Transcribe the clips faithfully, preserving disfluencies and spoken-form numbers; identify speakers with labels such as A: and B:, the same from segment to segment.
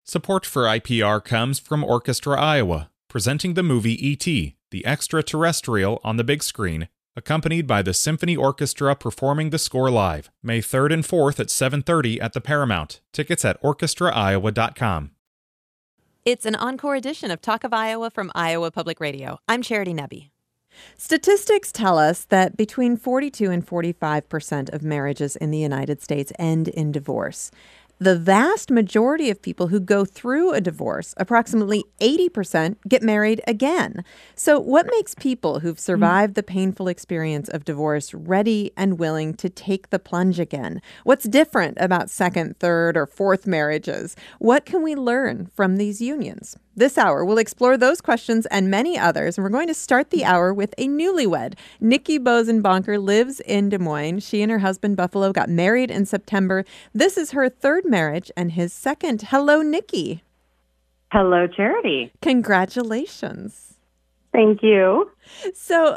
A: Support for I P R comes from Orchestra Iowa, presenting the movie E T, the extraterrestrial on the big screen, accompanied by the Symphony Orchestra performing the score live, May third and fourth at seven thirty at the Paramount. Tickets at orchestra iowa dot com.
B: It's an encore edition of Talk of Iowa from Iowa Public Radio. I'm Charity Nebbe.
C: Statistics tell us that between forty-two and forty-five percent of marriages in the United States end in divorce. The vast majority of people who go through a divorce, approximately eighty percent, get married again. So what makes people who've survived the painful experience of divorce ready and willing to take the plunge again? What's different about second, third, or fourth marriages? What can we learn from these unions? This hour, we'll explore those questions and many others, and we're going to start the hour with a newlywed. Nikki Bosenbonker lives in Des Moines. She and her husband, Buffalo, got married in September. This is her third marriage and his second. Hello, Nikki.
D: Hello, Charity.
C: Congratulations.
D: Thank you.
C: So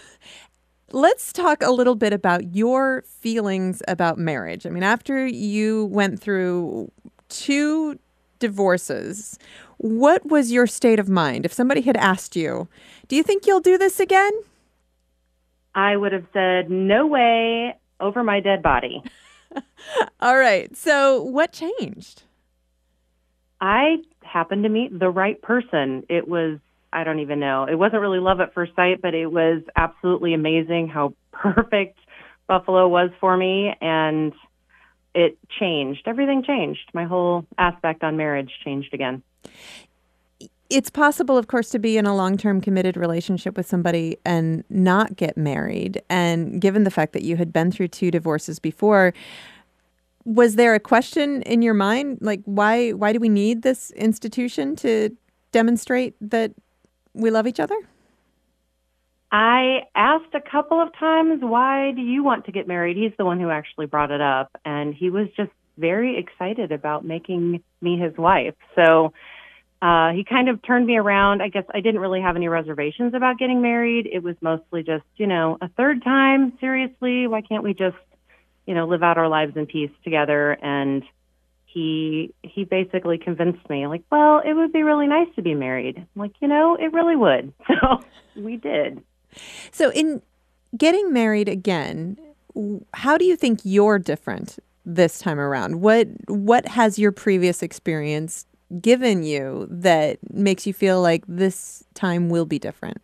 C: let's talk a little bit about your feelings about marriage. I mean, after you went through two divorces, what was your state of mind? If somebody had asked you, do you think you'll do this again?
D: I would have said, no way, over my dead body.
C: All right. So what changed?
D: I happened to meet the right person. It was, I don't even know. It wasn't really love at first sight, but it was absolutely amazing how perfect Buffalo was for me. And it changed. Everything changed. My whole aspect on marriage changed again.
C: It's possible, of course, to be in a long-term committed relationship with somebody and not get married. And given the fact that you had been through two divorces before, was there a question in your mind, like, why why do we need this institution to demonstrate that we love each other?
D: I asked a couple of times, why do you want to get married? He's the one who actually brought it up, and he was just very excited about making me his wife. So uh, he kind of turned me around. I guess I didn't really have any reservations about getting married. It was mostly just, you know, a third time, seriously, why can't we just, you know, live out our lives in peace together? And he he basically convinced me, like, well, it would be really nice to be married. I'm like, you know, it really would. So we did.
C: So in getting married again, how do you think you're different this time around? What what has your previous experience given you that makes you feel like this time will be different?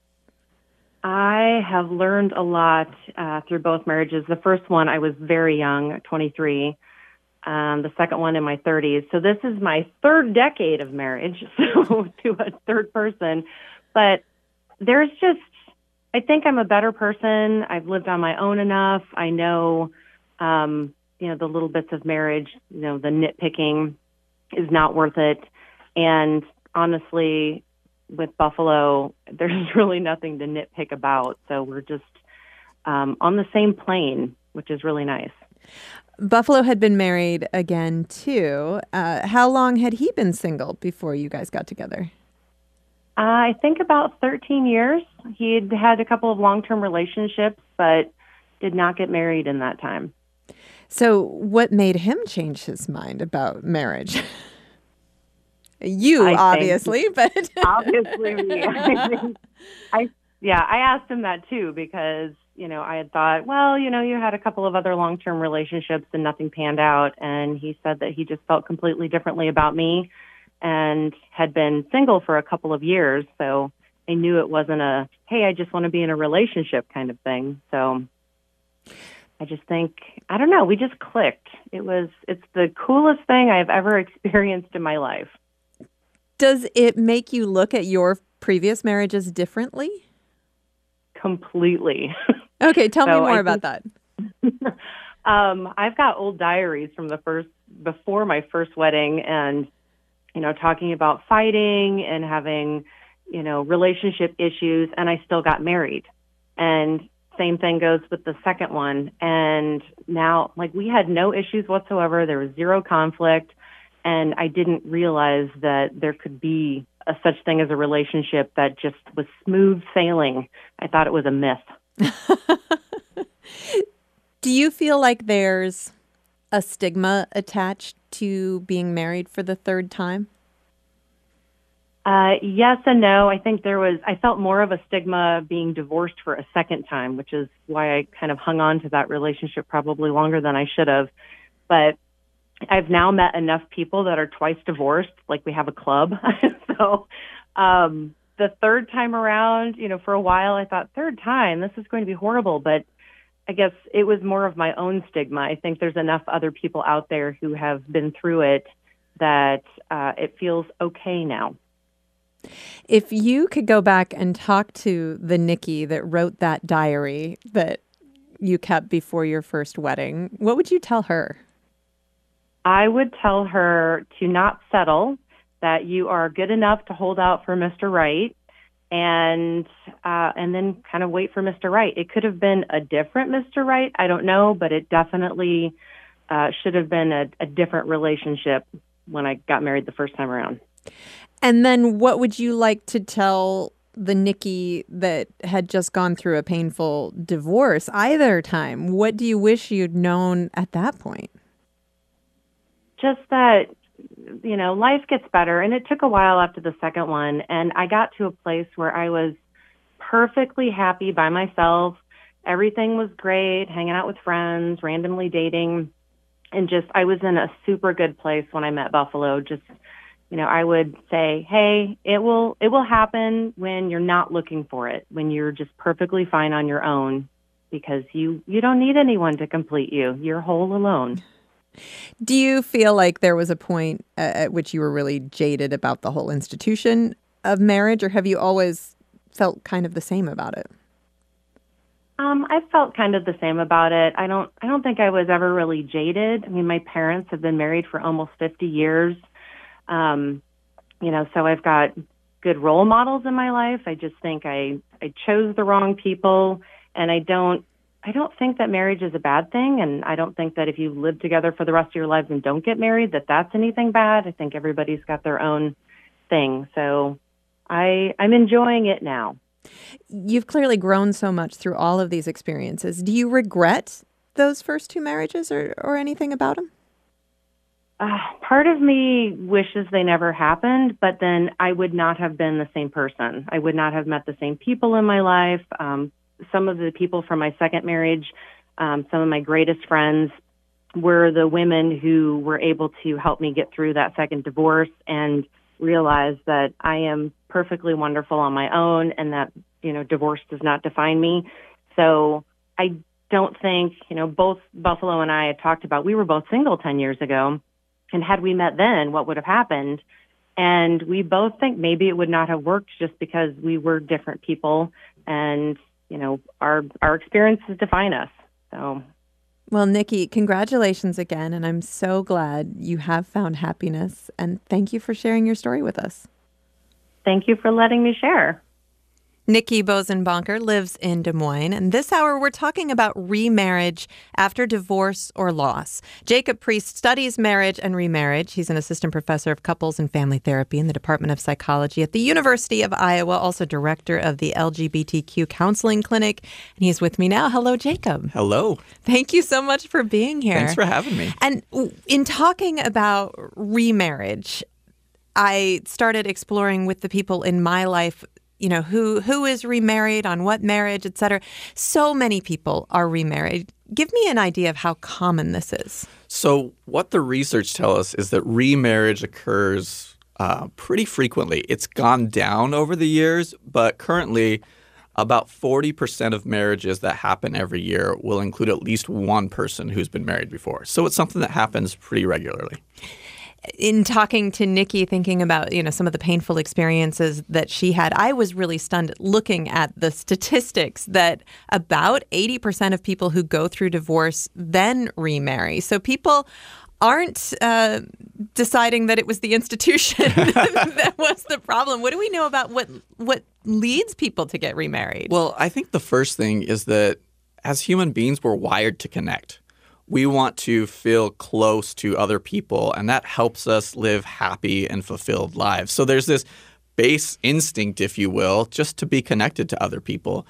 D: I have learned a lot uh, through both marriages. The first one, I was very young, twenty-three. Um, the second one in my thirties. So this is my third decade of marriage, so to a third person. But there's just, I think I'm a better person. I've lived on my own enough. I know, um, you know, the little bits of marriage, you know, the nitpicking is not worth it. And honestly, with Buffalo, there's really nothing to nitpick about. So we're just um, on the same plane, which is really nice.
C: Buffalo had been married again, too. Uh, how long had he been single before you guys got together?
D: Uh, I think about thirteen years. He had had a couple of long-term relationships, but did not get married in that time.
C: So what made him change his mind about marriage? You,
D: I
C: obviously,
D: think,
C: but...
D: obviously, me. I, think, I yeah, I asked him that, too, because, you know, I had thought, well, you know, you had a couple of other long-term relationships and nothing panned out. And he said that he just felt completely differently about me and had been single for a couple of years. So I knew it wasn't a, hey, I just want to be in a relationship kind of thing. So I just think, I don't know, we just clicked. It was, it's the coolest thing I've ever experienced in my life.
C: Does it make you look at your previous marriages differently?
D: Completely.
C: Okay, tell
D: so
C: me more
D: I
C: about
D: think,
C: that.
D: um, I've got old diaries from the first, before my first wedding, and, you know, talking about fighting and having, you know, relationship issues, and I still got married. And same thing goes with the second one. And now, like, we had no issues whatsoever. There was zero conflict. And I didn't realize that there could be a such thing as a relationship that just was smooth sailing. I thought it was a myth.
C: Do you feel like there's a stigma attached to being married for the third time?
D: Uh, yes and no. I think there was, I felt more of a stigma being divorced for a second time, which is why I kind of hung on to that relationship probably longer than I should have. But I've now met enough people that are twice divorced, like we have a club. so um, the third time around, you know, for a while I thought, third time, this is going to be horrible. But I guess it was more of my own stigma. I think there's enough other people out there who have been through it that uh, it feels okay now.
C: If you could go back and talk to the Nikki that wrote that diary that you kept before your first wedding, what would you tell her?
D: I would tell her to not settle, that you are good enough to hold out for Mister Right, and uh, and then kind of wait for Mister Right. It could have been a different Mister Right, I don't know, but it definitely uh, should have been a, a different relationship when I got married the first time around.
C: And then what would you like to tell the Nikki that had just gone through a painful divorce either time? What do you wish you'd known at that point?
D: Just that, you know, life gets better. And it took a while after the second one. And I got to a place where I was perfectly happy by myself. Everything was great, hanging out with friends, randomly dating. And just, I was in a super good place when I met Buffalo. Just, you know, I would say, hey, it will it will happen when you're not looking for it, when you're just perfectly fine on your own, because you, you don't need anyone to complete you. You're whole alone.
C: Do you feel like there was a point at which you were really jaded about the whole institution of marriage, or have you always felt kind of the same about it?
D: Um, I felt kind of the same about it. I don't I don't think I was ever really jaded. I mean, my parents have been married for almost fifty years. Um, you know, so I've got good role models in my life. I just think I, I chose the wrong people, and I don't, I don't think that marriage is a bad thing. And I don't think that if you live together for the rest of your lives and don't get married, that that's anything bad. I think everybody's got their own thing. So I, I'm enjoying it now.
C: You've clearly grown so much through all of these experiences. Do you regret those first two marriages or, or anything about them?
D: Uh, part of me wishes they never happened, but then I would not have been the same person. I would not have met the same people in my life. Um, some of the people from my second marriage, um, some of my greatest friends were the women who were able to help me get through that second divorce and realize that I am perfectly wonderful on my own, and that, you know, divorce does not define me. So I don't think, you know, both Buffalo and I had talked about, we were both single ten years ago. And had we met then, what would have happened? And we both think maybe it would not have worked just because we were different people, and, you know, our our experiences define us. So,
C: well, Nikki, congratulations again. And I'm so glad you have found happiness. And thank you for sharing your story with us.
D: Thank you for letting me share.
B: Nikki Bosenbonker lives in Des Moines, and this hour we're talking about remarriage after divorce or loss. Jacob Priest studies marriage and remarriage. He's an assistant professor of couples and family therapy in the Department of Psychology at the University of Iowa, also director of the L G B T Q Counseling Clinic. And he's with me now. Hello, Jacob.
E: Hello.
B: Thank you so much for being here.
E: Thanks for having me.
B: And in talking about remarriage, I started exploring with the people in my life, you know, who who is remarried, on what marriage, et cetera. So many people are remarried. Give me an idea of how common this is.
E: So what the research tells us is that remarriage occurs uh, pretty frequently. It's gone down over the years, but currently about forty percent of marriages that happen every year will include at least one person who's been married before. So it's something that happens pretty regularly.
B: In talking to Nikki, thinking about, you know, some of the painful experiences that she had, I was really stunned looking at the statistics that about eighty percent of people who go through divorce then remarry. So people aren't uh, deciding that it was the institution that was the problem. What do we know about what what leads people to get remarried?
E: Well, I think the first thing is that as human beings, we're wired to connect. We want to feel close to other people, and that helps us live happy and fulfilled lives. So there's this base instinct, if you will, just to be connected to other people.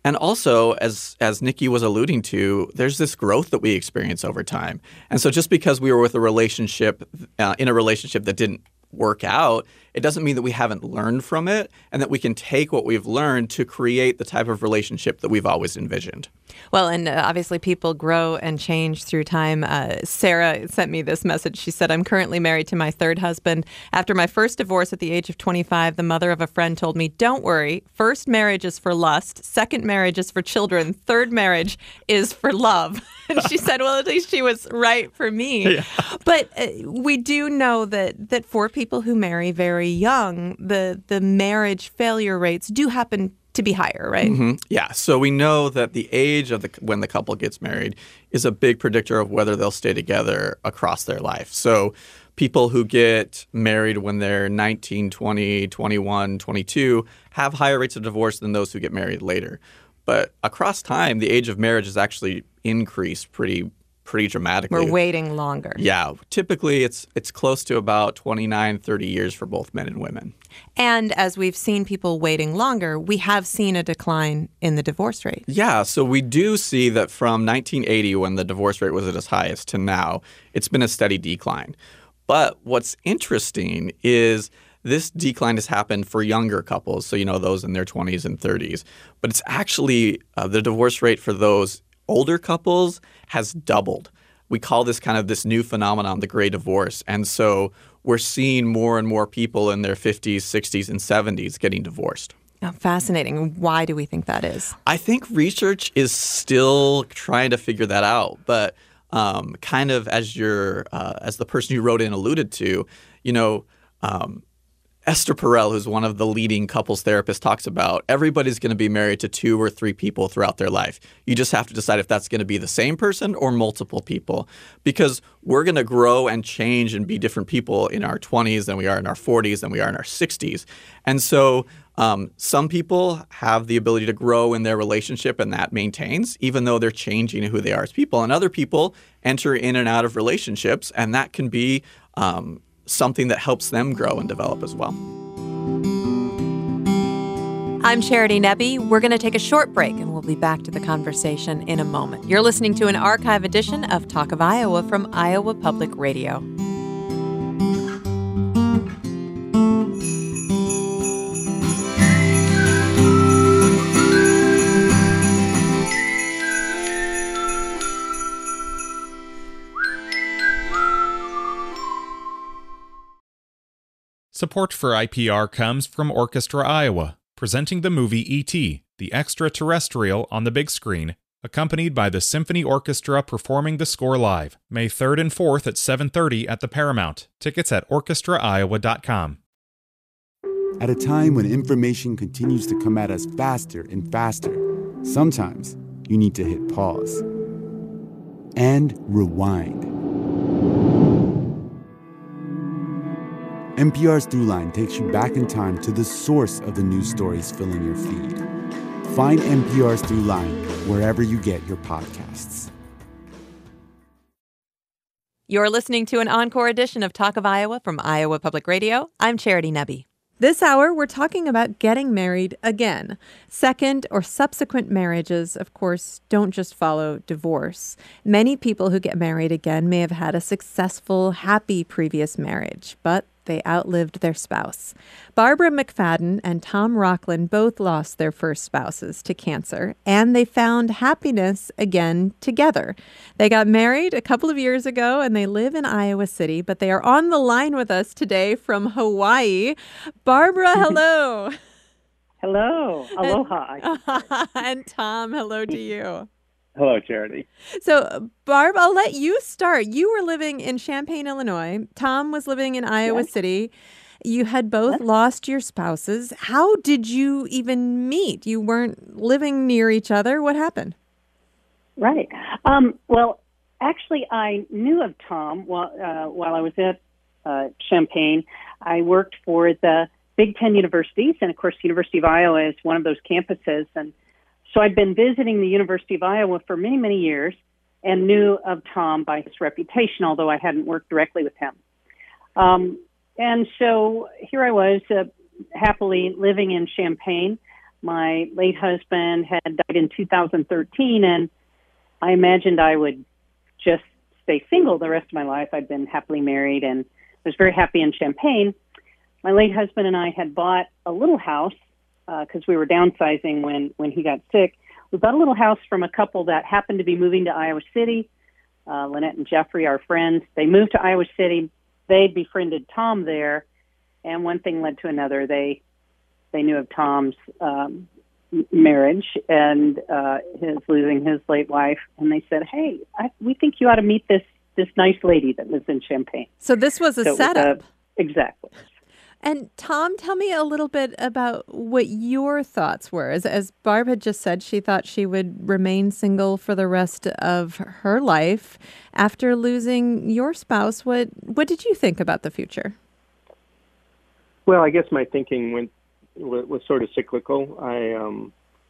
E: And also, as as Nikki was alluding to, there's this growth that we experience over time. And so just because we were with a relationship, uh, in a relationship that didn't work out, it doesn't mean that we haven't learned from it and that we can take what we've learned to create the type of relationship that we've always envisioned.
B: Well, and uh, obviously people grow and change through time. Uh, Sarah sent me this message. She said, I'm currently married to my third husband. After my first divorce at the age of twenty-five, the mother of a friend told me, don't worry, first marriage is for lust, second marriage is for children, third marriage is for love. And she said, well, at least she was right for me. Yeah. But uh, we do know that that for people who marry very young, the the marriage failure rates do happen to be higher, right?
E: Mm-hmm. Yeah. So we know that the age of the when the couple gets married is a big predictor of whether they'll stay together across their life. So people who get married when they're nineteen, twenty, twenty-one, twenty-two have higher rates of divorce than those who get married later. But across time, the age of marriage has actually increased pretty pretty dramatically.
B: We're waiting longer.
E: Yeah. Typically, it's it's close to about twenty-nine, thirty years for both men and women.
B: And as we've seen people waiting longer, we have seen a decline in the divorce rate.
E: Yeah. So we do see that from nineteen eighty, when the divorce rate was at its highest, to now, it's been a steady decline. But what's interesting is this decline has happened for younger couples, so, you know, those in their twenties and thirties. But it's actually uh, the divorce rate for those older couples has doubled. We call this kind of this new phenomenon, the gray divorce. And so we're seeing more and more people in their fifties, sixties, and seventies getting divorced.
B: Oh, fascinating. Why do we think that is?
E: I think research is still trying to figure that out. But um, kind of as your uh, as the person who wrote in alluded to, you know, um, Esther Perel, who's one of the leading couples therapists, talks about everybody's going to be married to two or three people throughout their life. You just have to decide if that's going to be the same person or multiple people, because we're going to grow and change and be different people in our twenties than we are in our forties than we are in our sixties. And so um, some people have the ability to grow in their relationship and that maintains, even though they're changing who they are as people. And other people enter in and out of relationships, and that can be um, something that helps them grow and develop as well.
B: I'm Charity Nebbe. We're going to take a short break, and we'll be back to the conversation in a moment. You're listening to an archive edition of Talk of Iowa from Iowa Public Radio.
A: Support for I P R comes from Orchestra Iowa, presenting the movie E T, the extraterrestrial on the big screen, accompanied by the Symphony Orchestra performing the score live, May third and fourth at seven thirty at the Paramount. Tickets at orchestra iowa dot com.
F: At a time when information continues to come at us faster and faster, sometimes you need to hit pause and rewind. N P R's Throughline takes you back in time to the source of the news stories filling your feed. Find N P R's Throughline wherever you get your podcasts.
B: You're listening to an encore edition of Talk of Iowa from Iowa Public Radio. I'm Charity Nebbe.
C: This hour, we're talking about getting married again. Second or subsequent marriages, of course, don't just follow divorce. Many people who get married again may have had a successful, happy previous marriage, but they outlived their spouse. Barbara McFadden and Tom Rockland both lost their first spouses to cancer, and they found happiness again together. They got married a couple of years ago, and they live in Iowa City, but they are on the line with us today from Hawaii. Barbara, hello.
G: Hello. Aloha.
C: And Tom, hello to you.
G: Hello, Charity.
C: So, Barb, I'll let you start. You were living in Champaign, Illinois. Tom was living in Iowa
G: Yes.
C: City. You had both
G: Yes.
C: lost your spouses. How did you even meet? You weren't living near each other. What happened?
G: Right. Um, well, actually, I knew of Tom while, uh, while I was at uh, Champaign. I worked for the Big Ten universities, and of course, the University of Iowa is one of those campuses. And so I'd been visiting the University of Iowa for many, many years and knew of Tom by his reputation, although I hadn't worked directly with him. Um, and so here I was, uh, happily living in Champaign. my late husband had died in two thousand thirteen, and I imagined I would just stay single the rest of my life. I'd been happily married and was very happy in Champaign. My late husband and I had bought a little house because uh, we were downsizing when, when he got sick. We bought a little house from a couple that happened to be moving to Iowa City. Uh, Lynette and Jeffrey, our friends, they moved to Iowa City. They befriended Tom there, and one thing led to another. They they knew of Tom's um, marriage and uh, his losing his late wife, and they said, "Hey, I, we think you ought to meet this this nice lady that lives in Champaign."
C: So this was a
G: so
C: setup.
G: Was a, exactly.
C: And Tom, tell me a little bit about what your thoughts were. As, as Barb had just said, she thought she would remain single for the rest of her life. After losing your spouse, what what did you think about the future?
H: Well, I guess my thinking went was, was sort of cyclical. I um,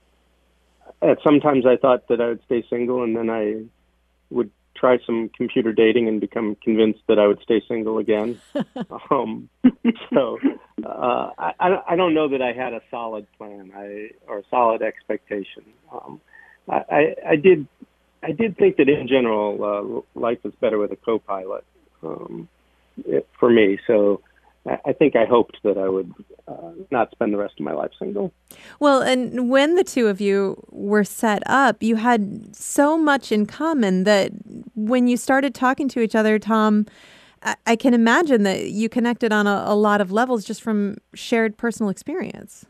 H: at sometimes I thought that I would stay single, and then I would try some computer dating and become convinced that I would stay single again. um, so uh, I, I don't know that I had a solid plan I, or a solid expectation. Um, I, I, I did I did think that in general uh, life is better with a co-pilot um, it, for me. So I, I think I hoped that I would uh, not spend the rest of my life single.
C: Well, and when the two of you were set up, you had so much in common that when you started talking to each other, Tom, I, I can imagine that you connected on a, a lot of levels just from shared personal experience.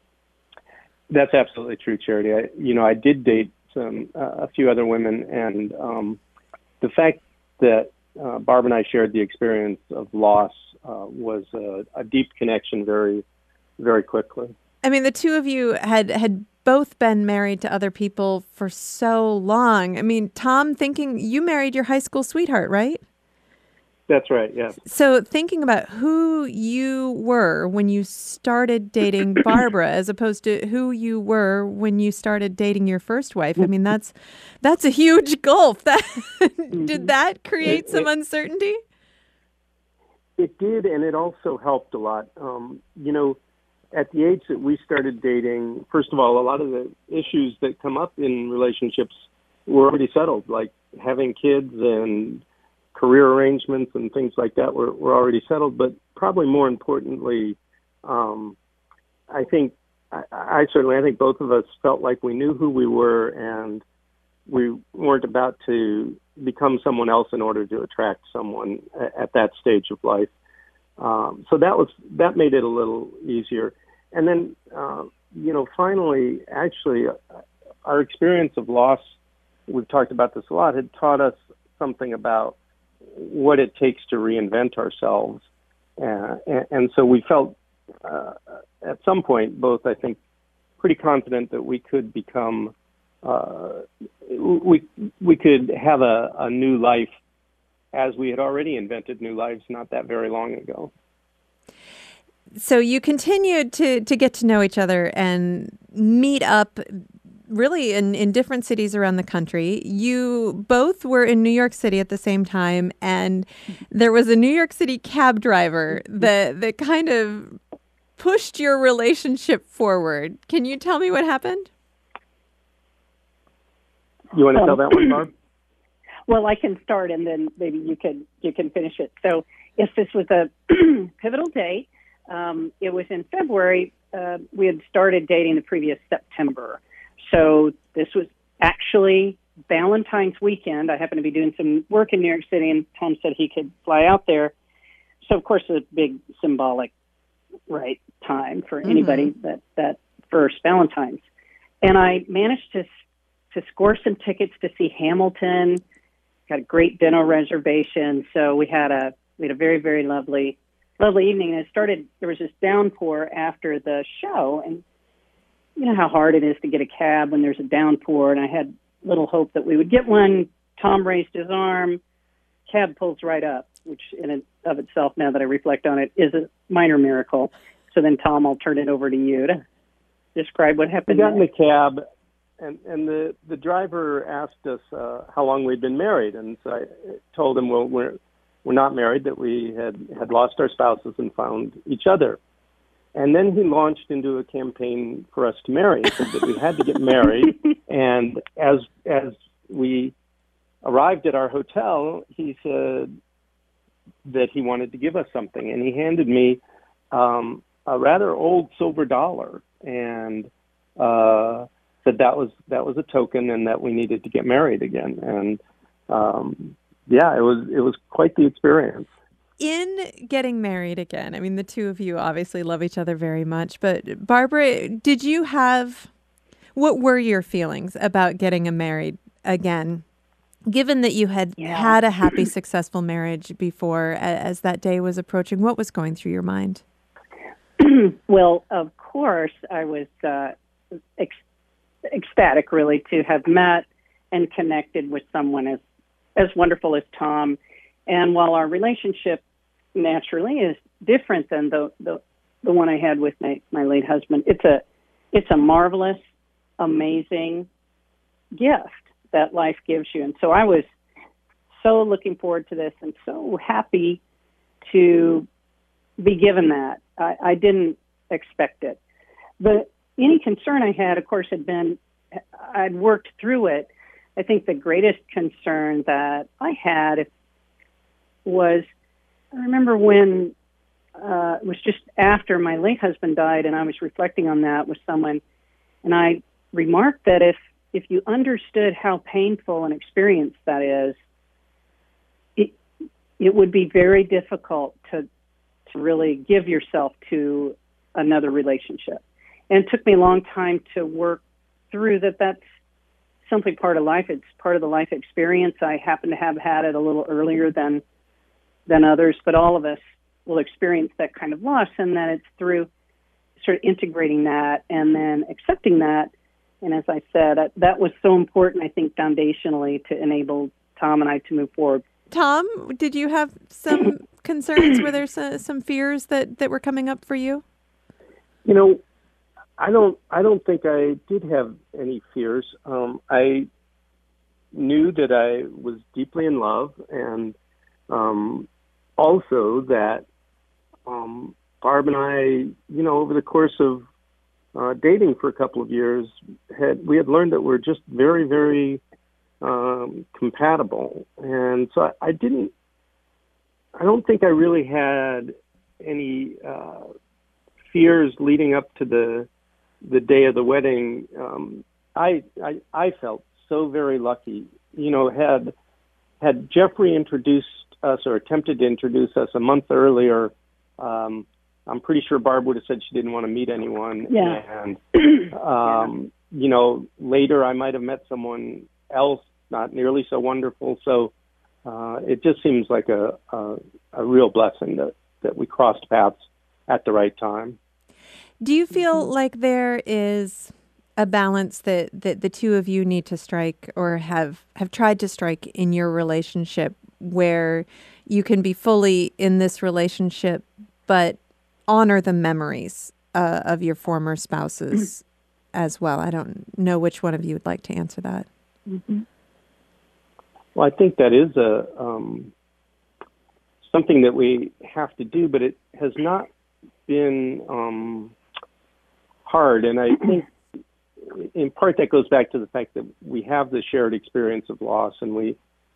H: That's absolutely true, Charity. I, you know, I did date some uh, a few other women, and um, the fact that uh, Barb and I shared the experience of loss uh, was a, a deep connection very, very quickly.
C: I mean, the two of you had had both been married to other people for so long. I mean, Tom, thinking you married your high school sweetheart, right?
H: That's right, yeah.
C: So thinking about who you were when you started dating Barbara as opposed to who you were when you started dating your first wife, I mean, that's that's a huge gulf. That did that create
H: it,
C: some
H: it,
C: uncertainty?
H: It did, and it also helped a lot. Um, you know, at the age that we started dating, first of all, a lot of the issues that come up in relationships were already settled, like having kids and career arrangements and things like that were, were already settled. But probably more importantly, um, I think, I, I certainly, I think both of us felt like we knew who we were and we weren't about to become someone else in order to attract someone at, at that stage of life. Um, so that was, that made it a little easier. And then, uh, you know, finally, actually, uh, our experience of loss, we've talked about this a lot, had taught us something about what it takes to reinvent ourselves. Uh, and, and so we felt uh, at some point, both, I think, pretty confident that we could become, uh, we we could have a, a new life as we had already invented new lives not that very long ago.
C: So you continued to, to get to know each other and meet up really in, in different cities around the country. You both were in New York City at the same time, and there was a New York City cab driver that, that kind of pushed your relationship forward. Can you tell me what happened?
H: You want to tell that one, Barb?
G: Well, I can start, and then maybe you can you can finish it. So, yes, this was a pivotal date. Um, it was in February. Uh, we had started dating the previous September. So this was actually Valentine's weekend. I happened to be doing some work in New York City, and Tom said he could fly out there. So, of course, a big symbolic, right, time for mm-hmm. anybody that, that first Valentine's. And I managed to to score some tickets to see Hamilton. Got a great dinner reservation. So we had a we had a very, very lovely, lovely evening. And it started, there was this downpour after the show, and you know how hard it is to get a cab when there's a downpour, and I had little hope that we would get one. Tom raised his arm, cab pulls right up, which in and of itself, now that I reflect on it, is a minor miracle. So then, Tom, I'll turn it over to you to describe what happened.
H: We got in
G: there.
H: the cab, and, and the, the driver asked us uh, how long we'd been married, and so I told him, well, we're, we're not married, that we had, had lost our spouses and found each other. And then he launched into a campaign for us to marry. He said that we had to get married. And as as we arrived at our hotel, he said that he wanted to give us something. And he handed me um, a rather old silver dollar and uh, said that was that was a token and that we needed to get married again. And um, yeah, it was it was quite the experience.
C: In getting married again, I mean, the two of you obviously love each other very much, but Barbara, did you have, what were your feelings about getting married again, given that you had
G: Yeah.
C: had a happy, successful marriage before, a- as that day was approaching? What was going through your mind?
G: Well, of course, I was uh, ec- ecstatic, really, to have met and connected with someone as, as wonderful as Tom. And while our relationship naturally is different than the, the, the one I had with my, my late husband, it's a it's a marvelous, amazing gift that life gives you. And so I was so looking forward to this and so happy to be given that. I, I didn't expect it. But any concern I had, of course, had been, I'd worked through it. I think the greatest concern that I had if, was, I remember when uh, it was just after my late husband died, and I was reflecting on that with someone, and I remarked that if, if you understood how painful an experience that is, it, it would be very difficult to to really give yourself to another relationship. And it took me a long time to work through that. That's simply part of life. It's part of the life experience. I happen to have had it a little earlier than than others, but all of us will experience that kind of loss, and that it's through sort of integrating that and then accepting that. And as I said, that, that was so important, I think, foundationally to enable Tom and I to move forward.
C: Tom, did you have some concerns? Were there some, some fears that, that were coming up for you?
H: You know, I don't. I don't think I did have any fears. Um, I knew that I was deeply in love, and um, also that um, Barb and I, you know, over the course of uh, dating for a couple of years, had we had learned that we're just very, very um, compatible, and so I, I didn't. I don't think I really had any uh, fears leading up to the the day of the wedding. Um, I, I I felt so very lucky. You know, had had Jeffrey introduced us or attempted to introduce us a month earlier, um, I'm pretty sure Barb would have said she didn't want to meet anyone.
G: Yeah.
H: And um, yeah. you know, later I might have met someone else, not nearly so wonderful. So uh, it just seems like a, a a real blessing that that we crossed paths at the right time.
C: Do you feel like there is a balance that, that the two of you need to strike or have, have tried to strike in your relationship where you can be fully in this relationship but honor the memories uh, of your former spouses as well? I don't know which one of you would like to answer that.
G: Mm-hmm.
H: Well, I think that is a um, something that we have to do, but it has not been um, hard. And I think in part that goes back to the fact that we have the shared experience of loss, and we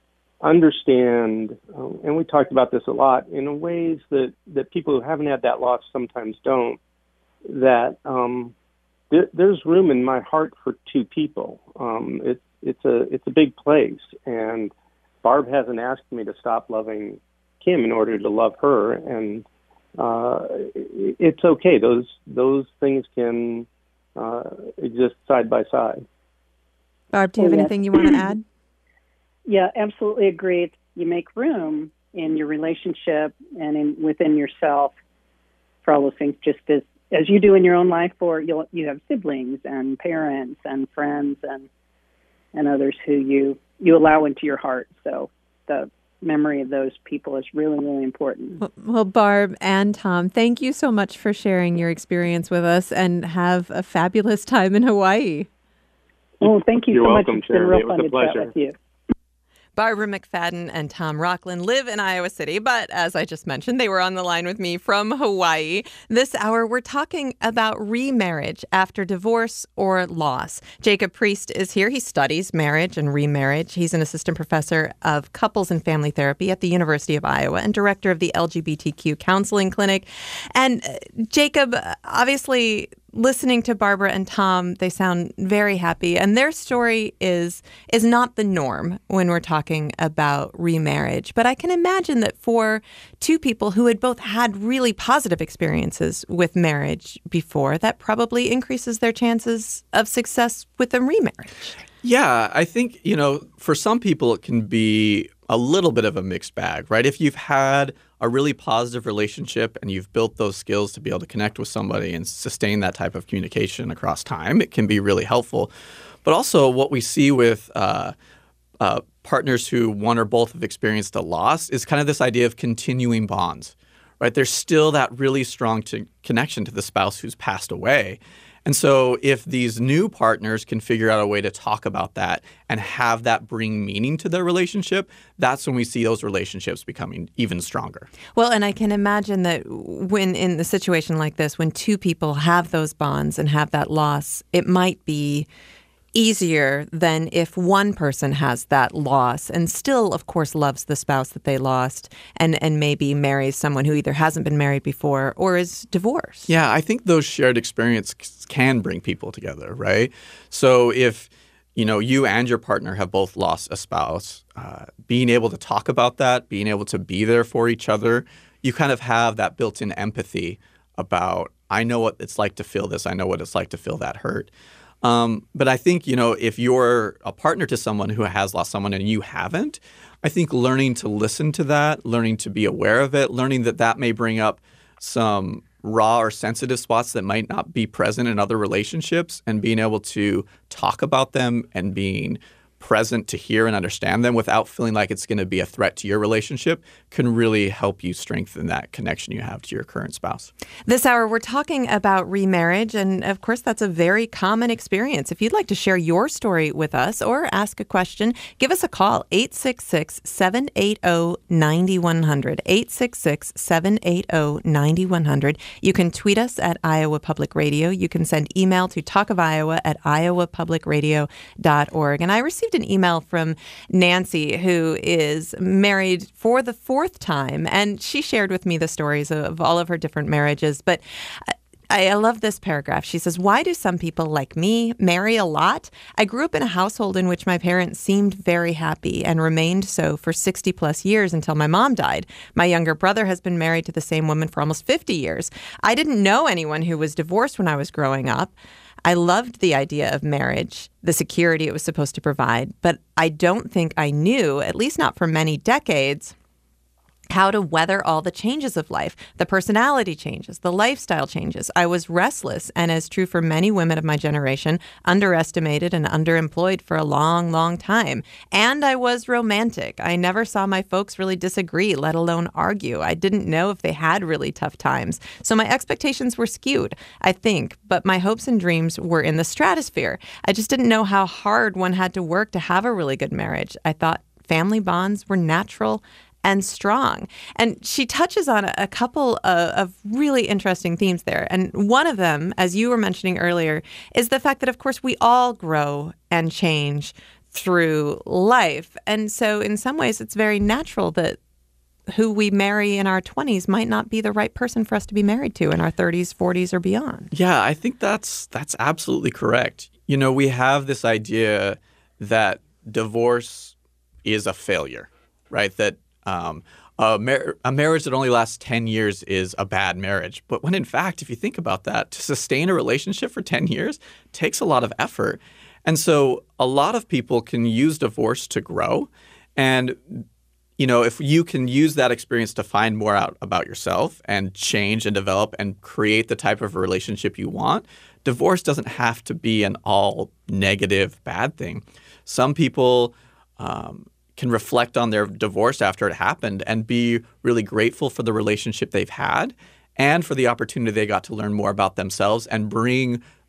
H: understand, uh, and we talked about this a lot, in ways that, that people who haven't had that loss sometimes don't, that um, th- there's room in my heart for two people. Um, it, it's a it's a big place, and Barb hasn't asked me to stop loving Kim in order to love her, and uh, it, it's okay. Those those things can uh, exist side by side.
C: Barb, do you have
G: Oh, yes.
C: anything you want to add?
G: Yeah, absolutely agree. You make room in your relationship and in, within yourself for all those things, just as, as you do in your own life, or you'll, you have siblings and parents and friends and and others who you, you allow into your heart. So the memory of those people is really, really important.
C: Well, well, Barb and Tom, thank you so much for sharing your experience with us, and have a fabulous time in Hawaii.
G: Oh, thank you
H: You're
G: so
H: welcome,
G: much. It's been
H: Charity.
G: real
H: It was
G: fun
H: a
G: to
H: pleasure.
G: chat with you.
B: Barbara McFadden and Tom Rocklin live in Iowa City, but as I just mentioned, they were on the line with me from Hawaii. This hour, we're talking about remarriage after divorce or loss. Jacob Priest is here. He studies marriage and remarriage. He's an assistant professor of couples and family therapy at the University of Iowa and director of the L G B T Q Counseling Clinic. And uh, Jacob, obviously, listening to Barbara and Tom, they sound very happy. And their story is is not the norm when we're talking about remarriage. But I can imagine that for two people who had both had really positive experiences with marriage before, that probably increases their chances of success with a remarriage.
E: Yeah, I think, you know, for some people it can be a little bit of a mixed bag, right? If you've had a really positive relationship and you've built those skills to be able to connect with somebody and sustain that type of communication across time, it can be really helpful. But also what we see with uh, uh, partners who one or both have experienced a loss is kind of this idea of continuing bonds, right? There's still that really strong to connection to the spouse who's passed away. And so if these new partners can figure out a way to talk about that and have that bring meaning to their relationship, that's when we see those relationships becoming even stronger.
B: Well, and I can imagine that when in a situation like this, when two people have those bonds and have that loss, it might be easier than if one person has that loss and still, of course, loves the spouse that they lost and, and maybe marries someone who either hasn't been married before or is divorced.
E: Yeah, I think those shared experiences can bring people together, right? So if, you know, you and your partner have both lost a spouse, uh, being able to talk about that, being able to be there for each other, you kind of have that built-in empathy about, I know what it's like to feel this, I know what it's like to feel that hurt. Um, but I think, you know, if you're a partner to someone who has lost someone and you haven't, I think learning to listen to that, learning to be aware of it, learning that that may bring up some raw or sensitive spots that might not be present in other relationships, and being able to talk about them and being present to hear and understand them without feeling like it's going to be a threat to your relationship can really help you strengthen that connection you have to your current spouse.
B: This hour, we're talking about remarriage, and of course, that's a very common experience. If you'd like to share your story with us or ask a question, give us a call, eight six six, seven eight zero, nine one zero zero, eight six six, seven eight zero, nine one zero zero. You can tweet us at Iowa Public Radio. You can send email to talkofiowa at iowa public radio dot org. And I received an email from Nancy, who is married for the fourth time, and she shared with me the stories of all of her different marriages. But I, I love this paragraph. She says, "Why do some people like me marry a lot? I grew up in a household in which my parents seemed very happy and remained so for sixty plus years until my mom died. My younger brother has been married to the same woman for almost fifty years. I didn't know anyone who was divorced when I was growing up. I loved the idea of marriage, the security it was supposed to provide, but I don't think I knew, at least not for many decades, how to weather all the changes of life, the personality changes, the lifestyle changes. I was restless, and as true for many women of my generation, underestimated and underemployed for a long, long time. And I was romantic. I never saw my folks really disagree, let alone argue. I didn't know if they had really tough times. So my expectations were skewed, I think, but my hopes and dreams were in the stratosphere. I just didn't know how hard one had to work to have a really good marriage. I thought family bonds were natural and strong." And she touches on a, a couple of, of really interesting themes there. And one of them, as you were mentioning earlier, is the fact that, of course, we all grow and change through life. And so in some ways, it's very natural that who we marry in our twenties might not be the right person for us to be married to in our thirties, forties, or beyond.
E: Yeah, I think that's that's absolutely correct. You know, we have this idea that divorce is a failure, right? That Um, a, mar- a marriage that only lasts ten years is a bad marriage. But when in fact, if you think about that, to sustain a relationship for ten years takes a lot of effort. And so a lot of people can use divorce to grow. And, you know, if you can use that experience to find more out about yourself and change and develop and create the type of relationship you want, divorce doesn't have to be an all negative bad thing. Some people um, can reflect on their divorce after it happened and be really grateful for the relationship they've had and for the opportunity they got to learn more about themselves and bring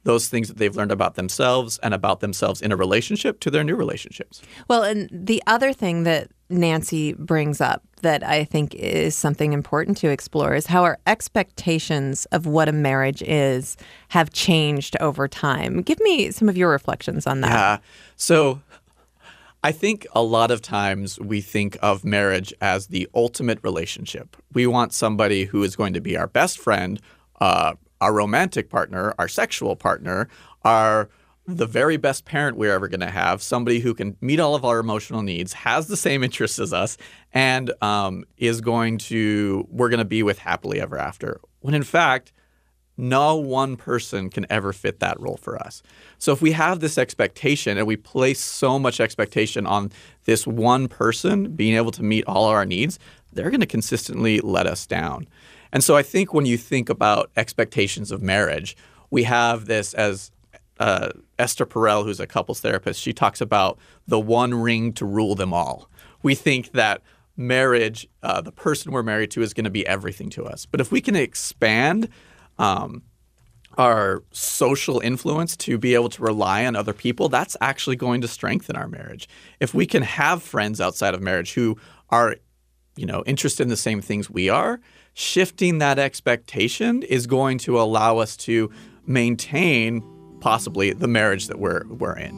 E: those things that they've learned about themselves and about themselves in a relationship to their new relationships.
B: Well, and the other thing that Nancy brings up that I think is something important to explore is how our expectations of what a marriage is have changed over time. Give me some of your reflections on that.
E: Yeah. So I think a lot of times we think of marriage as the ultimate relationship. We want somebody who is going to be our best friend, uh, our romantic partner, our sexual partner, our the very best parent we're ever going to have, somebody who can meet all of our emotional needs, has the same interests as us, and um, is going to, we're going to be with happily ever after. When in fact, no one person can ever fit that role for us. So if we have this expectation and we place so much expectation on this one person being able to meet all our needs, they're going to consistently let us down. And so I think when you think about expectations of marriage, we have this as uh, Esther Perel, who's a couples therapist, she talks about the one ring to rule them all. We think that marriage, uh, the person we're married to, is going to be everything to us. But if we can expand um, our social influence to be able to rely on other people, that's actually going to strengthen our marriage. If we can have friends outside of marriage who are, you know, interested in the same things we are, shifting that expectation is going to allow us to maintain possibly the marriage that we're we're in.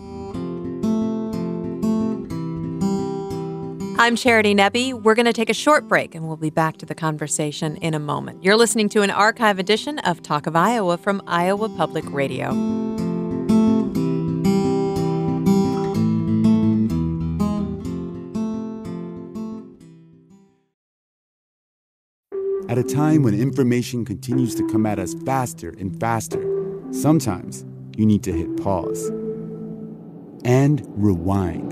B: I'm Charity Nebbe. We're going to take a short break, and we'll be back to the conversation in a moment. You're listening to an archive edition of Talk of Iowa from Iowa Public Radio.
F: At a time when information continues to come at us faster and faster, sometimes you need to hit pause and rewind.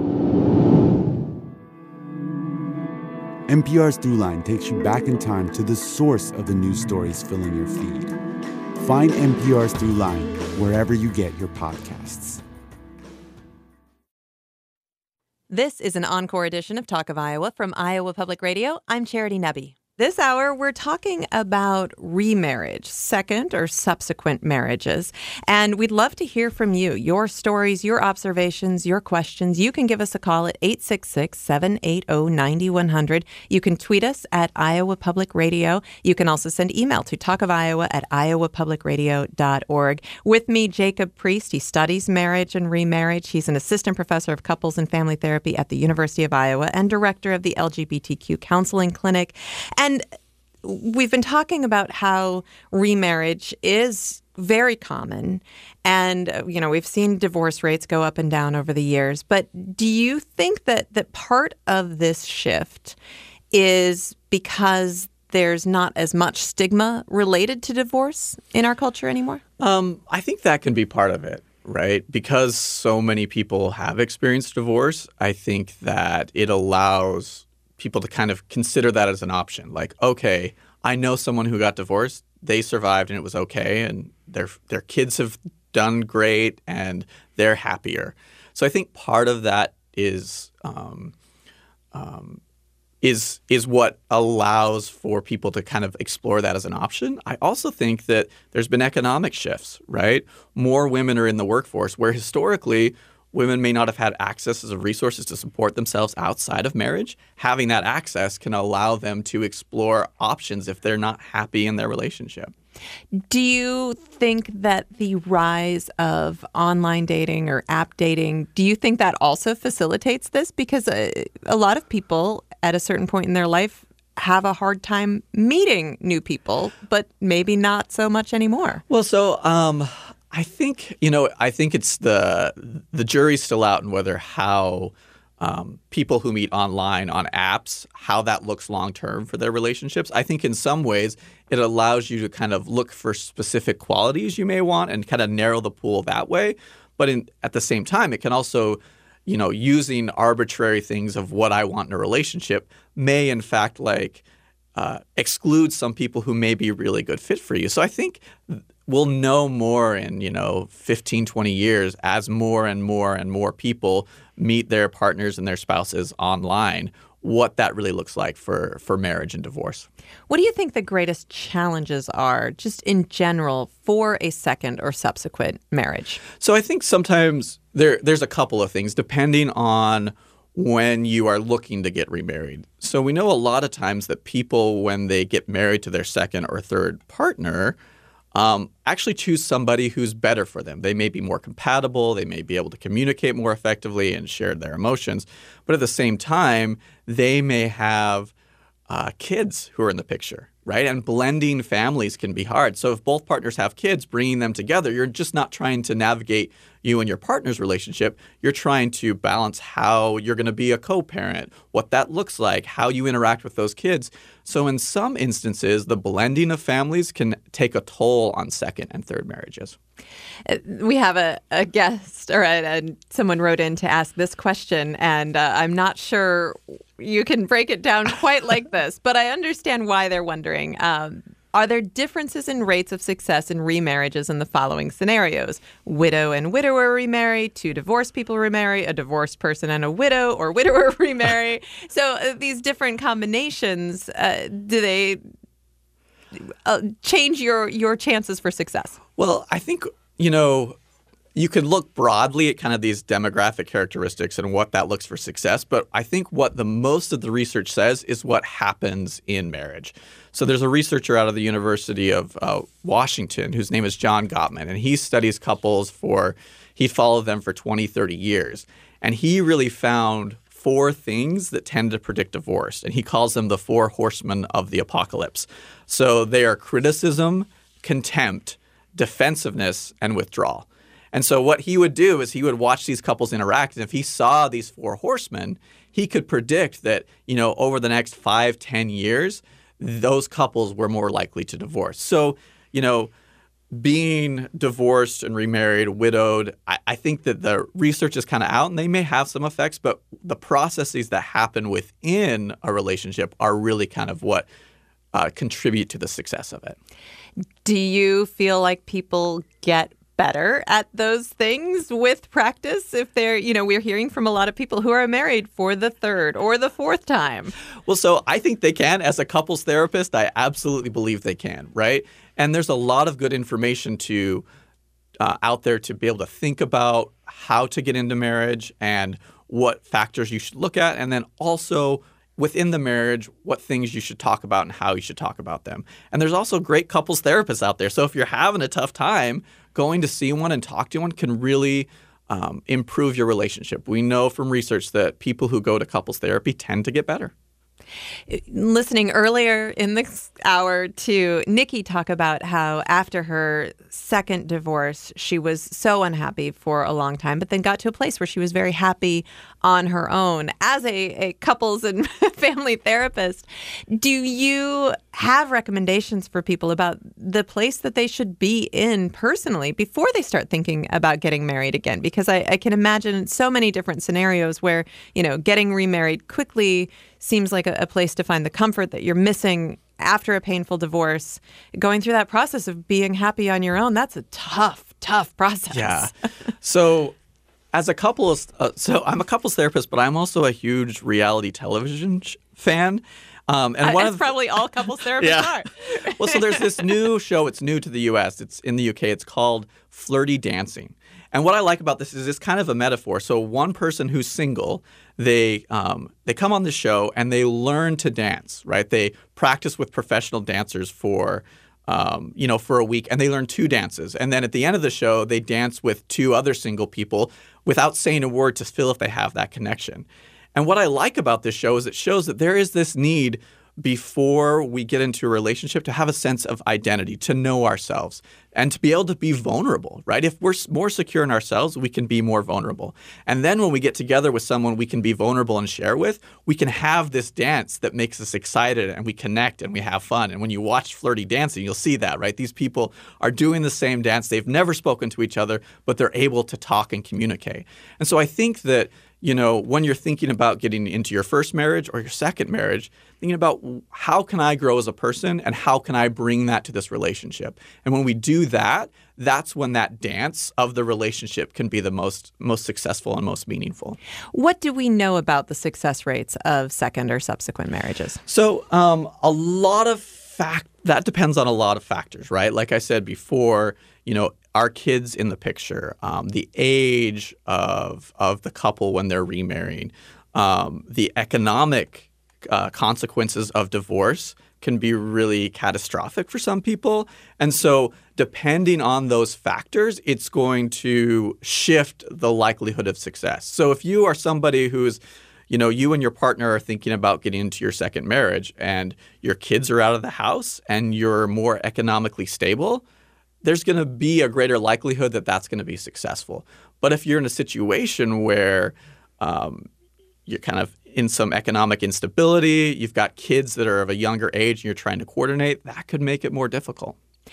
F: N P R's Throughline takes you back in time to the source of the news stories filling your feed. Find N P R's Throughline wherever you get your podcasts.
B: This is an encore edition of Talk of Iowa from Iowa Public Radio. I'm Charity Nebbe. This hour, we're talking about remarriage, second or subsequent marriages. And we'd love to hear from you, your stories, your observations, your questions. You can give us a call at eight six six, seven eight zero, nine one zero zero. You can tweet us at Iowa Public Radio. You can also send email to talkofiowa at iowa public radio dot org. With me, Jacob Priest. He studies marriage and remarriage. He's an assistant professor of couples and family therapy at the University of Iowa and director of the L G B T Q Counseling Clinic. And And we've been talking about how remarriage is very common. And, uh, you know, we've seen divorce rates go up and down over the years. But do you think that, that part of this shift is because there's not as much stigma related to divorce in our culture anymore?
E: Um, I think that can be part of it, right? Because so many people have experienced divorce, I think that it allows people to kind of consider that as an option. Like, okay, I know someone who got divorced, they survived and it was okay, and their their kids have done great and they're happier. So I think part of that is um, um, is is what allows for people to kind of explore that as an option. I also think that there's been economic shifts, right? More women are in the workforce, where historically women may not have had access as resources to support themselves outside of marriage. Having that access can allow them to explore options if they're not happy in their relationship.
B: Do you think that the rise of online dating or app dating, do you think that also facilitates this? Because a, a lot of people at a certain point in their life have a hard time meeting new people, but maybe not so much anymore.
E: Well, so um, I think, you know, I think it's the the jury's still out on whether how um, people who meet online on apps, how that looks long term for their relationships. I think in some ways it allows you to kind of look for specific qualities you may want and kind of narrow the pool that way. But in, at the same time, it can also, you know, using arbitrary things of what I want in a relationship may in fact like uh, exclude some people who may be a really good fit for you. So I think we'll know more in, you know, fifteen, twenty years as more and more and more people meet their partners and their spouses online, what that really looks like for, for marriage and divorce.
B: What do you think the greatest challenges are, just in general, for a second or subsequent marriage?
E: So I think sometimes there there's a couple of things depending on when you are looking to get remarried. So we know a lot of times that people, when they get married to their second or third partner, um, actually choose somebody who's better for them. They may be more compatible. They may be able to communicate more effectively and share their emotions. But at the same time, they may have uh, kids who are in the picture, right? And blending families can be hard. So if both partners have kids, bringing them together, you're just not trying to navigate you and your partner's relationship. You're trying to balance how you're going to be a co-parent, what that looks like, how you interact with those kids. So in some instances, the blending of families can take a toll on second and third marriages.
B: We have a, a guest, or a, a, someone wrote in to ask this question, and uh, I'm not sure you can break it down quite like this, but I understand why they're wondering. Um, Are there differences in rates of success in remarriages in the following scenarios? Widow and widower remarry, two divorced people remarry, a divorced person and a widow or widower remarry. So uh, these different combinations, uh, do they uh, change your, your chances for success?
E: Well, I think, you know, you could look broadly at kind of these demographic characteristics and what that looks for success. But I think what the most of the research says is what happens in marriage. So there's a researcher out of the University of uh, Washington whose name is John Gottman, and he studies couples for, he followed them for twenty, thirty years. And he really found four things that tend to predict divorce. And he calls them the four horsemen of the apocalypse. So they are criticism, contempt, defensiveness, and withdrawal. And so what he would do is he would watch these couples interact. And if he saw these four horsemen, he could predict that, you know, over the next five, ten years, those couples were more likely to divorce. So, you know, being divorced and remarried, widowed, I, I think that the research is kind of out and they may have some effects, but the processes that happen within a relationship are really kind of what uh, contribute to the success of it.
B: Do you feel like people get better at those things with practice? If they're, you know, we're hearing from a lot of people who are married for the third or the fourth time.
E: Well, so I think they can. As a couples therapist, I absolutely believe they can, right? And there's a lot of good information to uh, out there to be able to think about how to get into marriage and what factors you should look at, and then also within the marriage, what things you should talk about and how you should talk about them. And there's also great couples therapists out there. So if you're having a tough time, going to see one and talk to one can really um, improve your relationship. We know from research that people who go to couples therapy tend to get better.
B: Listening earlier in this hour to Nikki talk about how after her second divorce, she was so unhappy for a long time, but then got to a place where she was very happy on her own. As a, a couples and family therapist, do you have recommendations for people about the place that they should be in personally before they start thinking about getting married again? Because I, I can imagine so many different scenarios where, you know, getting remarried quickly seems like a, a place to find the comfort that you're missing after a painful divorce. Going through that process of being happy on your own, that's a tough, tough process.
E: Yeah. So as a couples, uh, so I'm a couples therapist, but I'm also a huge reality television sh- fan. Um, and
B: uh,
E: one
B: as
E: of
B: probably all couples therapists
E: yeah.
B: are.
E: Well, so there's this new show. It's new to the U S. It's in the U K. It's called Flirty Dancing. And what I like about this is it's kind of a metaphor. So one person who's single, they um, they come on the show and they learn to dance, right? They practice with professional dancers for, um, you know, for a week, and they learn two dances. And then at the end of the show, they dance with two other single people without saying a word to feel if they have that connection. And what I like about this show is it shows that there is this need before we get into a relationship to have a sense of identity, to know ourselves, and to be able to be vulnerable, right? If we're more secure in ourselves, we can be more vulnerable. And then when we get together with someone we can be vulnerable and share with, we can have this dance that makes us excited and we connect and we have fun. And when you watch Flirty Dancing, you'll see that, right? These people are doing the same dance. They've never spoken to each other, but they're able to talk and communicate. And so I think that, you know, when you're thinking about getting into your first marriage or your second marriage, thinking about how can I grow as a person and how can I bring that to this relationship? And when we do that, that's when that dance of the relationship can be the most most successful and most meaningful.
B: What do we know about the success rates of second or subsequent marriages?
E: So um, a lot of fact that depends on a lot of factors, right? Like I said before, you know, are kids in the picture, um, the age of of the couple when they're remarrying, um, the economic uh, consequences of divorce can be really catastrophic for some people. And so depending on those factors, it's going to shift the likelihood of success. So if you are somebody who's, you know, you and your partner are thinking about getting into your second marriage and your kids are out of the house and you're more economically stable, there's going to be a greater likelihood that that's going to be successful. But if you're in a situation where um, you're kind of in some economic instability, you've got kids that are of a younger age and you're trying to coordinate, that could make it more difficult.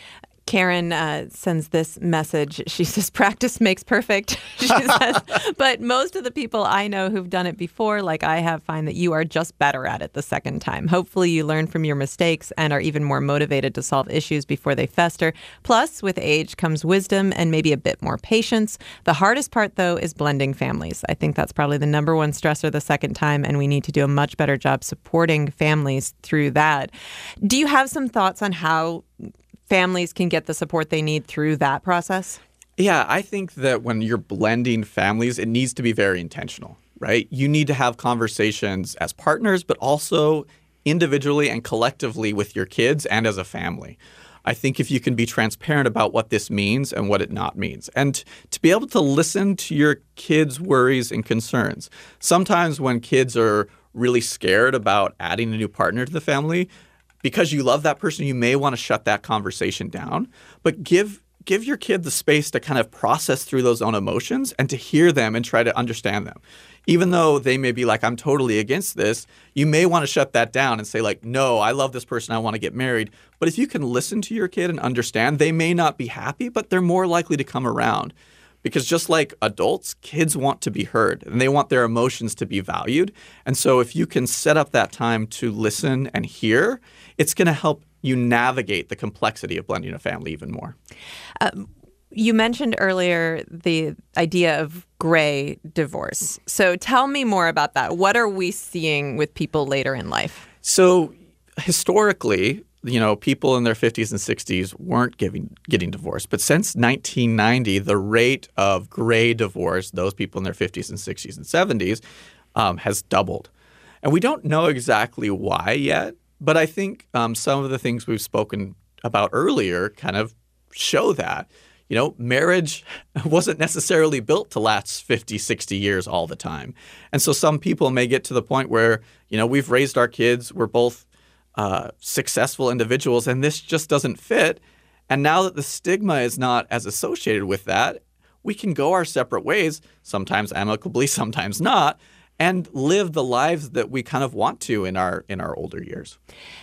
B: Karen uh, sends this message. She says, practice makes perfect. She says, but most of the people I know who've done it before, like I have, find that you are just better at it the second time. Hopefully you learn from your mistakes and are even more motivated to solve issues before they fester. Plus, with age comes wisdom and maybe a bit more patience. The hardest part, though, is blending families. I think that's probably the number one stressor the second time, and we need to do a much better job supporting families through that. Do you have some thoughts on how families can get the support they need through that process?
E: Yeah, I think that when you're blending families, it needs to be very intentional, right? You need to have conversations as partners, but also individually and collectively with your kids and as a family. I think if you can be transparent about what this means and what it not means, and to be able to listen to your kids' worries and concerns. Sometimes when kids are really scared about adding a new partner to the family, because you love that person, you may want to shut that conversation down, but give give your kid the space to kind of process through those own emotions and to hear them and try to understand them. Even though they may be like, I'm totally against this, you may want to shut that down and say like, no, I love this person, I want to get married. But if you can listen to your kid and understand, they may not be happy, but they're more likely to come around. Because just like adults, kids want to be heard and they want their emotions to be valued. And so if you can set up that time to listen and hear, it's going to help you navigate the complexity of blending a family even more.
B: Um, you mentioned earlier the idea of gray divorce. So tell me more about that. What are we seeing with people later in life?
E: So historically, you know, people in their fifties and sixties weren't giving, getting divorced. But since nineteen ninety, the rate of gray divorce, those people in their fifties and sixties and seventies, um, has doubled. And we don't know exactly why yet, but I think um, some of the things we've spoken about earlier kind of show that. You know, marriage wasn't necessarily built to last fifty, sixty years all the time. And so some people may get to the point where, you know, we've raised our kids, we're both Uh, successful individuals, and this just doesn't fit. And now that the stigma is not as associated with that, we can go our separate ways, sometimes amicably, sometimes not, and live the lives that we kind of want to in our in our older years.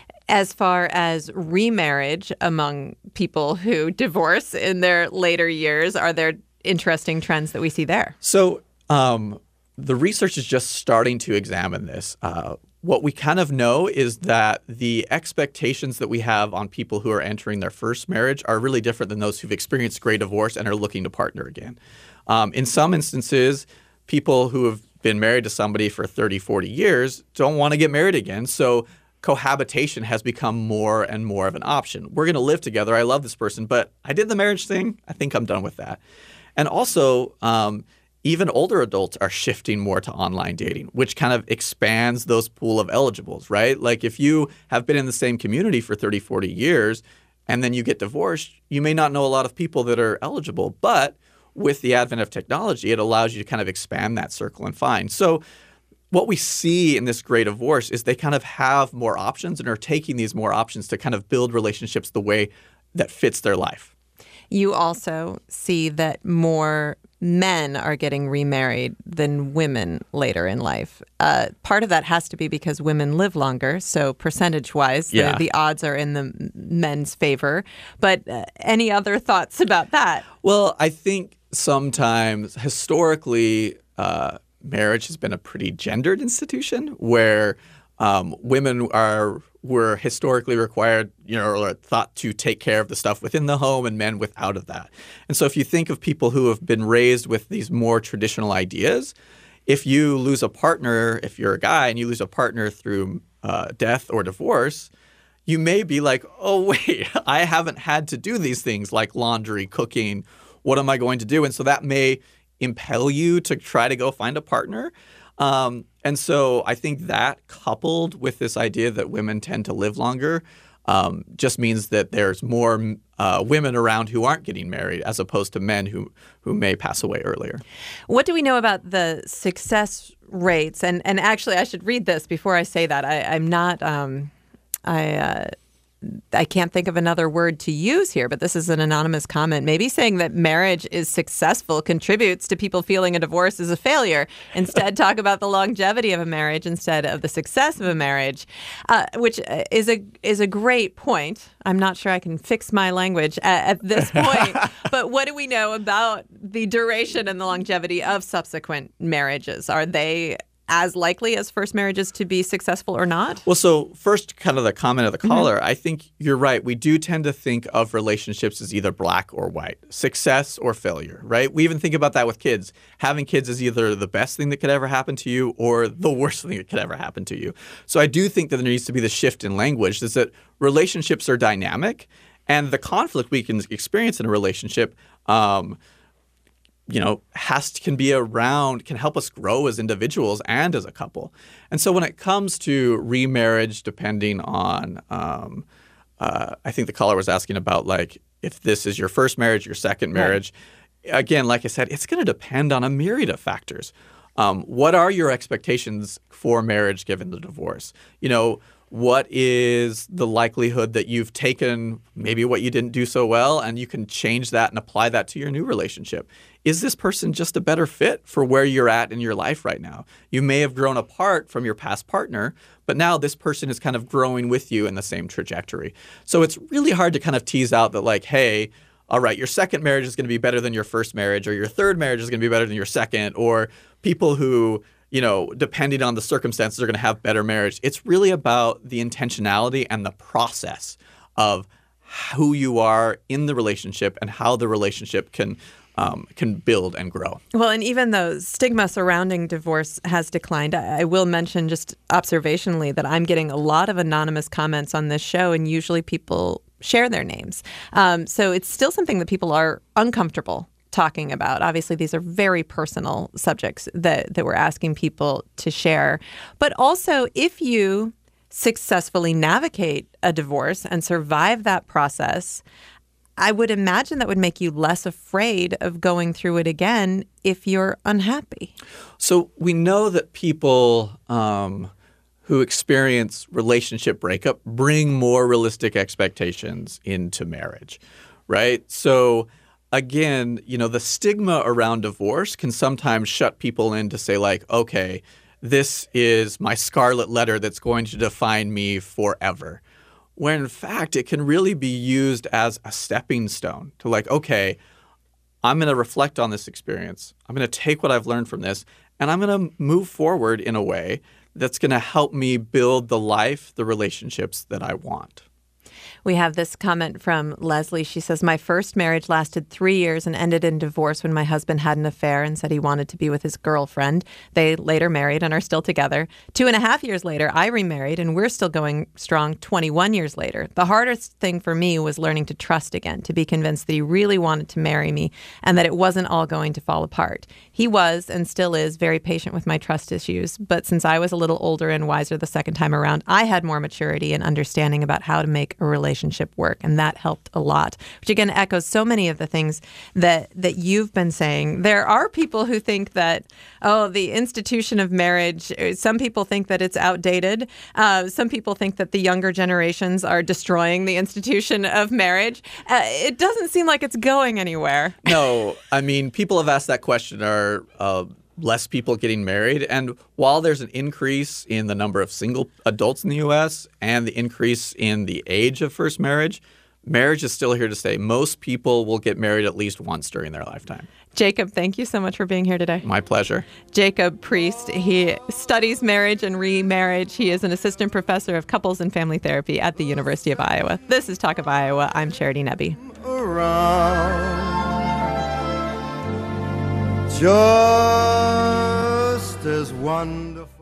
B: As far as remarriage among people who divorce in their later years, are there interesting trends that we see there?
E: So um, the research is just starting to examine this. Uh, What we kind of know is that the expectations that we have on people who are entering their first marriage are really different than those who've experienced gray divorce and are looking to partner again. Um, in some instances, people who have been married to somebody for thirty, forty years don't want to get married again. So cohabitation has become more and more of an option. We're going to live together. I love this person, but I did the marriage thing. I think I'm done with that. And also, um, even older adults are shifting more to online dating, which kind of expands those pool of eligibles, right? Like if you have been in the same community for thirty, forty years and then you get divorced, you may not know a lot of people that are eligible. But with the advent of technology, it allows you to kind of expand that circle and find. So what we see in this gray divorce is they kind of have more options and are taking these more options to kind of build relationships the way that fits their life.
B: You also see that more men are getting remarried than women later in life. Uh, part of that has to be because women live longer. So percentage-wise,
E: yeah.
B: the, the odds are in the men's favor. But uh, any other thoughts about that?
E: Well, I think sometimes historically uh, marriage has been a pretty gendered institution where um, women are were historically required, you know, or thought to take care of the stuff within the home and men without of that. And so if you think of people who have been raised with these more traditional ideas, if you lose a partner, if you're a guy and you lose a partner through uh, death or divorce, you may be like, oh, wait, I haven't had to do these things like laundry, cooking. What am I going to do? And so that may impel you to try to go find a partner. Um, and so I think that coupled with this idea that women tend to live longer um, just means that there's more uh, women around who aren't getting married as opposed to men who, who may pass away earlier.
B: What do we know about the success rates? And and actually, I should read this before I say that. I, I'm not um, – I uh, I can't think of another word to use here, but this is an anonymous comment. Maybe saying that marriage is successful contributes to people feeling a divorce is a failure. Instead, talk about the longevity of a marriage instead of the success of a marriage, uh, which is a is a great point. I'm not sure I can fix my language at, at this point, but what do we know about the duration and the longevity of subsequent marriages? Are they as likely as first marriages to be successful or not?
E: Well, so first, kind of the comment of the caller, mm-hmm. I think you're right. We do tend to think of relationships as either black or white, success or failure, right? We even think about that with kids. Having kids is either the best thing that could ever happen to you or the worst thing that could ever happen to you. So I do think that there needs to be the shift in language, is that relationships are dynamic, and the conflict we can experience in a relationship um, you know, has to, can be around, can help us grow as individuals and as a couple. And so when it comes to remarriage, depending on, um, uh, I think the caller was asking about, like, if this is your first marriage, your second marriage. Right. Again, like I said, it's going to depend on a myriad of factors. Um, what are your expectations for marriage given the divorce? You know, what is the likelihood that you've taken maybe what you didn't do so well and you can change that and apply that to your new relationship? Is this person just a better fit for where you're at in your life right now? You may have grown apart from your past partner, but now this person is kind of growing with you in the same trajectory. So it's really hard to kind of tease out that, like, hey, all right, your second marriage is going to be better than your first marriage, or your third marriage is going to be better than your second, or people who, you know, depending on the circumstances, are going to have better marriage. It's really about the intentionality and the process of who you are in the relationship and how the relationship can um, can build and grow. Well,
B: and even though stigma surrounding divorce has declined, I, I will mention just observationally that I'm getting a lot of anonymous comments on this show, and usually people share their names. Um, so it's still something that people are uncomfortable talking about. Obviously, these are very personal subjects that, that we're asking people to share. But also, if you successfully navigate a divorce and survive that process, I would imagine that would make you less afraid of going through it again if you're unhappy.
E: So we know that people um, who experience relationship breakup bring more realistic expectations into marriage, right? So again, you know, the stigma around divorce can sometimes shut people in to say, like, okay, this is my scarlet letter that's going to define me forever. When in fact, it can really be used as a stepping stone to, like, okay, I'm going to reflect on this experience. I'm going to take what I've learned from this, and I'm going to move forward in a way that's going to help me build the life, the relationships that I want.
B: We have this comment from Leslie. She says, my first marriage lasted three years and ended in divorce when my husband had an affair and said he wanted to be with his girlfriend. They later married and are still together. Two and a half years later, I remarried, and we're still going strong twenty-one years later. The hardest thing for me was learning to trust again, to be convinced that he really wanted to marry me and that it wasn't all going to fall apart. He was and still is very patient with my trust issues, but since I was a little older and wiser the second time around, I had more maturity and understanding about how to make a relationship work, and that helped a lot, which again echoes so many of the things that that you've been saying. There are people who think that, oh, the institution of marriage, some people think that it's outdated. Uh, some people think that the younger generations are destroying the institution of marriage. Uh, it doesn't seem like it's going anywhere.
E: No, I mean, people have asked that question, are uh, less people getting married? And while there's an increase in the number of single adults in the U S and the increase in the age of first marriage, marriage is still here to stay. Most people will get married at least once during their lifetime.
B: Jacob, thank you so much for being here today.
E: My pleasure.
B: Jacob Priest, he studies marriage and remarriage. He is an assistant professor of couples and family therapy at the University of Iowa. This is Talk of Iowa. I'm Charity Nebbe.
I: Just as wonderful.